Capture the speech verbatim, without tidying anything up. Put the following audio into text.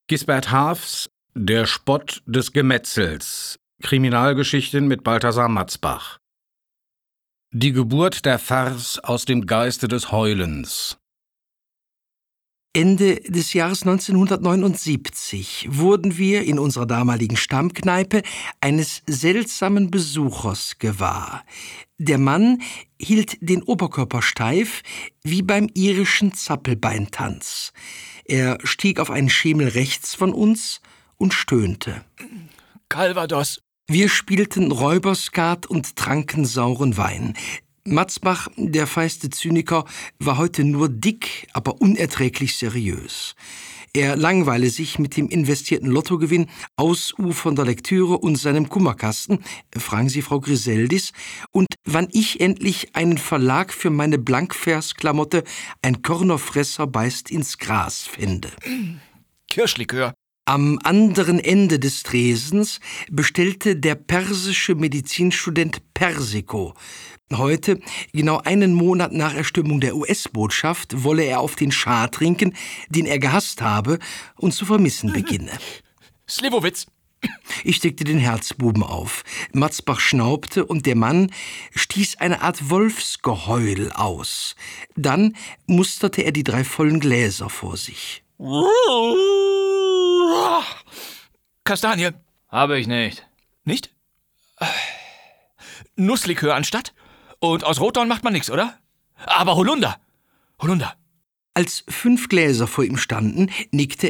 Gisbert Haafs Der Spott des Gemetzels. Kriminalgeschichten mit Balthasar Matzbach. Die Geburt der Farce aus dem Geiste des Heulens. Ende des Jahres neunzehnhundertneunundsiebzig wurden wir in unserer damaligen Stammkneipe eines seltsamen Besuchers gewahr. Der Mann hielt den Oberkörper steif, wie beim irischen Zappelbeintanz. Er stieg auf einen Schemel rechts von uns und stöhnte. Calvados. Wir spielten Räuberskat und tranken sauren Wein. Matzbach, der feiste Zyniker, war heute nur dick, aber unerträglich seriös. Er langweile sich mit dem investierten Lottogewinn, ausufernder Lektüre und seinem Kummerkasten, fragen Sie Frau Griseldis, und wann ich endlich einen Verlag für meine Blankversklamotte Ein Körnerfresser beißt ins Gras fände. Kirschlikör. Am anderen Ende des Tresens bestellte der persische Medizinstudent Persiko. Heute, genau einen Monat nach Erstürmung der U S-Botschaft, wolle er auf den Schah trinken, den er gehasst habe und zu vermissen beginne. Slivovitz. Ich steckte den Herzbuben auf. Matzbach schnaubte und der Mann stieß eine Art Wolfsgeheul aus. Dann musterte er die drei vollen Gläser vor sich. Kastanie. Habe ich nicht. Nicht? Nusslikör anstatt? Und aus Rotdorn macht man nichts, oder? Aber Holunder. Holunder. Als fünf Gläser vor ihm standen, nickte